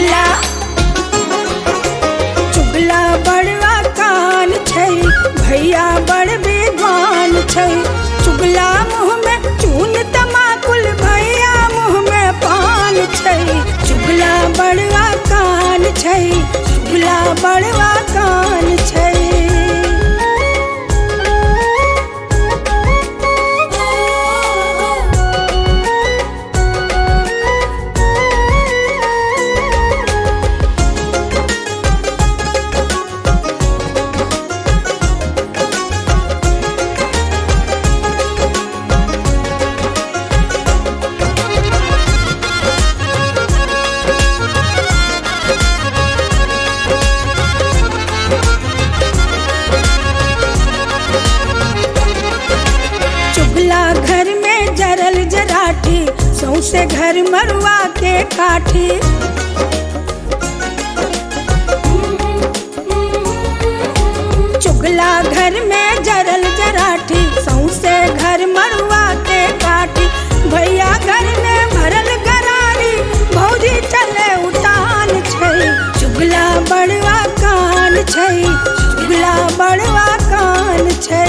चुगला चुगला बड़वा कान छै, भैया बड़ विद्वान छै। चुगला मुँह में चून तमाकुल, भैया मुँह में पान छै। चुगला बड़वा कान छै, चुगला बड़वा कान छै। घर में जरल जराठी, सौसे घर मरुआ के काठी। चुगला घर में जरल जराठी, सौसे घर मरुआ के काठी। भैया घर में भरल गरारी, भौजी चले उतान छै। चुगला बड़वा कान छै, चुगला बड़वा कान छै।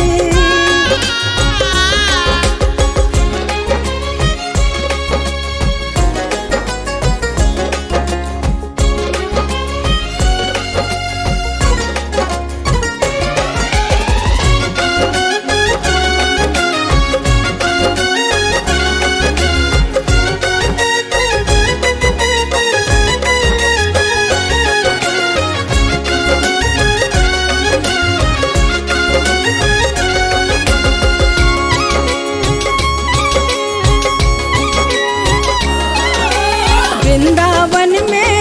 वृंदावन में